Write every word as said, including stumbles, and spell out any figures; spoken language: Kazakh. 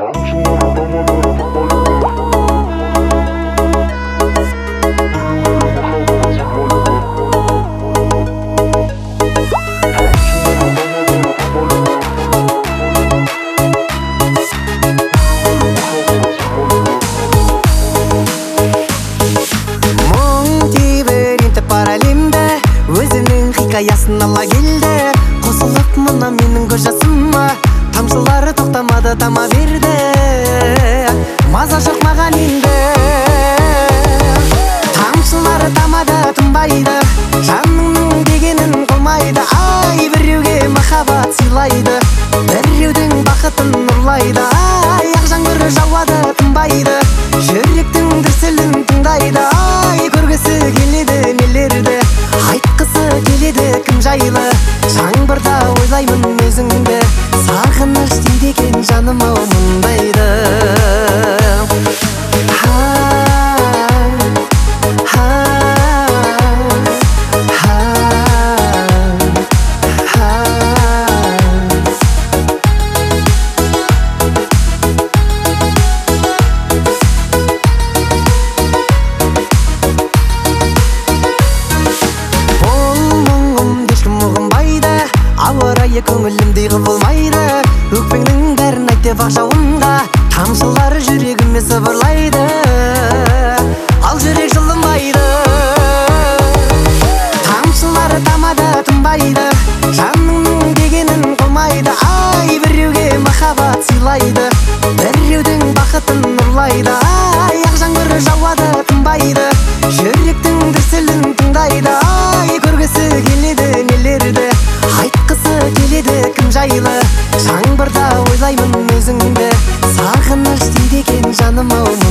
Хикаясын ала келді, қосылып мына менің көз жасыма. Тамшылары тоқтамады, тама берді, маза жоқ маған енді. Тамшылары тамады, тынбайды, жаныңның дегенін қылмайды. Ай, біреуге махаббат сыйлайды, біреудің бақытын ұрлайды. Ай, ақ жаңбыр жауады, тынбайды, жүректің дүрсілін тыңдайды. Ай, көргісі келеді нелерді, айтқысы келеді кім жайлы. Жаңбырда ойлаймын өзіңді, сағыныш дейді екен жаным ау мұндайды. Көңілімдей құбылмайды, өкпеңнің бәрін айт деп ақ жауында. Тамшылары жүрегіме сыбырлайды, ал жүрек жылынбайды. Тамшылары тамады, тынбайды, жаныңның дегенін қылмайды. Ай, біреуге махаббат сыйлайды, біреудің бақытын ұрлайды. Ай, ақ жаңбыр жауады, тынбайды, жүректің дүрсілін тыңдайды. Ай, көргісі келеді нелерді, айтқысы келеді кім жайлы. Жаңбырда ойлаймын өзіңді, сағыныш дейді екен жаным ау.